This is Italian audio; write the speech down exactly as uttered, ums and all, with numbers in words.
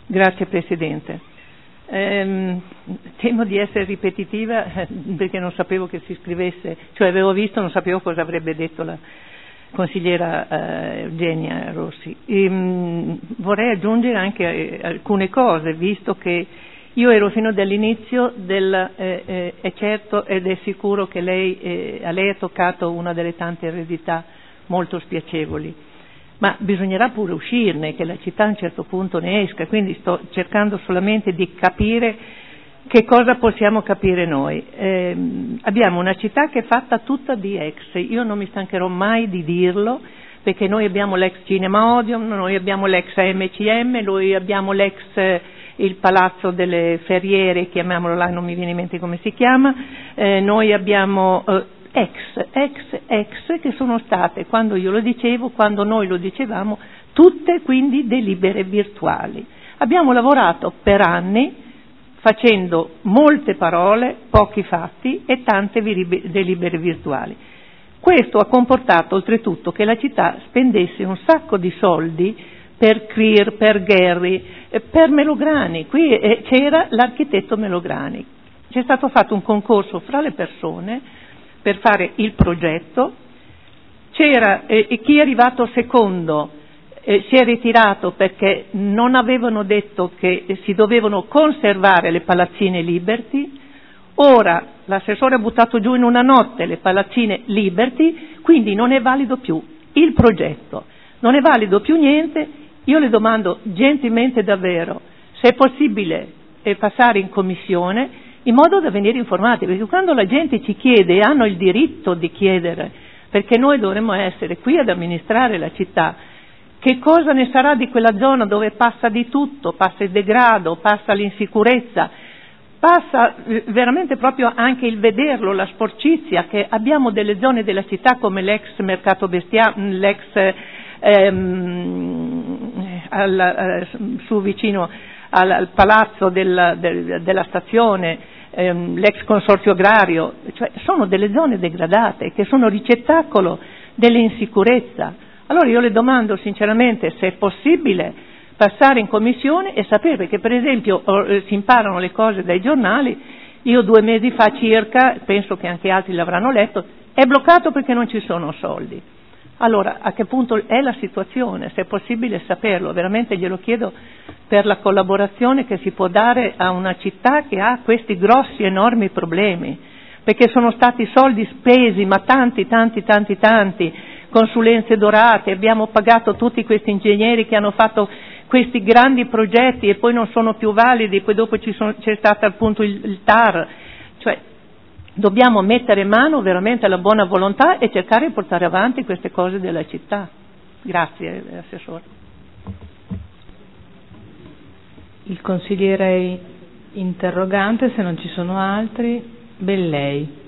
Grazie Presidente. Ehm, temo di essere ripetitiva perché non sapevo che si scrivesse, cioè avevo visto, non sapevo cosa avrebbe detto la consigliera eh, Eugenia Rossi. Ehm, vorrei aggiungere anche eh, alcune cose, visto che io ero fino dall'inizio del eh, eh, è certo ed è sicuro che lei, eh, a lei è toccato una delle tante eredità molto spiacevoli, ma bisognerà pure uscirne, che la città a un certo punto ne esca, quindi sto cercando solamente di capire che cosa possiamo capire noi. Eh, abbiamo una città che è fatta tutta di ex, io non mi stancherò mai di dirlo, perché noi abbiamo l'ex Cinema Odeon, noi abbiamo l'ex A M C M, noi abbiamo l'ex eh, il Palazzo delle Ferriere, chiamiamolo là, non mi viene in mente come si chiama, eh, noi abbiamo eh, ex, ex, ex che sono state, quando io lo dicevo, quando noi lo dicevamo, tutte quindi delibere virtuali. Abbiamo lavorato per anni facendo molte parole, pochi fatti e tante delibere virtuali. Questo ha comportato oltretutto che la città spendesse un sacco di soldi per Krier, per Gherri, per Melograni. Qui eh, c'era l'architetto Melograni. C'è stato fatto un concorso fra le persone per fare il progetto. C'era eh, chi è arrivato secondo eh, si è ritirato perché non avevano detto che eh, si dovevano conservare le palazzine Liberty. Ora l'assessore ha buttato giù in una notte le palazzine Liberty, quindi non è valido più il progetto, non è valido più niente. Io le domando gentilmente davvero se è possibile eh, passare in commissione in modo da venire informati, perché quando la gente ci chiede, e hanno il diritto di chiedere, perché noi dovremmo essere qui ad amministrare la città, che cosa ne sarà di quella zona dove passa di tutto, passa il degrado, passa l'insicurezza, passa veramente proprio anche il vederlo, la sporcizia, che abbiamo delle zone della città come l'ex Mercato Bestia, l'ex ehm, al, eh, su vicino al, al palazzo del, del, della stazione, ehm, l'ex Consorzio Agrario, cioè sono delle zone degradate che sono ricettacolo dell'insicurezza. Allora io le domando sinceramente se è possibile passare in commissione e sapere, perché per esempio eh, si imparano le cose dai giornali. Io due mesi fa circa, penso che anche altri l'avranno letto, è bloccato perché non ci sono soldi. Allora a che punto è la situazione? Se è possibile saperlo, veramente glielo chiedo per la collaborazione che si può dare a una città che ha questi grossi enormi problemi, perché sono stati soldi spesi, ma tanti tanti tanti tanti, consulenze dorate, abbiamo pagato tutti questi ingegneri che hanno fatto questi grandi progetti e poi non sono più validi, poi dopo ci sono, c'è stato appunto il, il T A R, cioè dobbiamo mettere mano veramente alla buona volontà e cercare di portare avanti queste cose della città. Grazie Assessore. Il consigliere interrogante, se non ci sono altri, Bellei.